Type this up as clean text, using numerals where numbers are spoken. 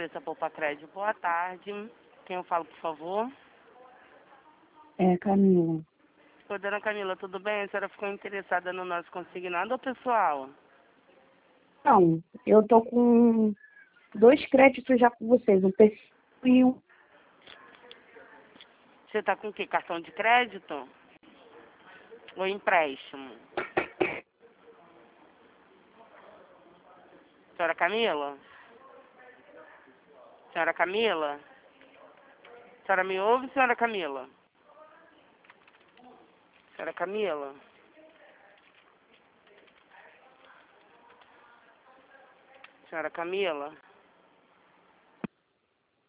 empresa Poupa Crédito. Boa tarde. Quem eu falo, por favor? É, Camila. Oi, dona Camila, tudo bem? A senhora ficou interessada no nosso consignado ou pessoal? Não, eu tô com 2 créditos já com vocês, um pessoal e um... Você tá com o quê? Cartão de crédito? Ou empréstimo? Senhora Camila? Senhora Camila? Senhora me ouve, senhora Camila? Senhora Camila? Senhora Camila?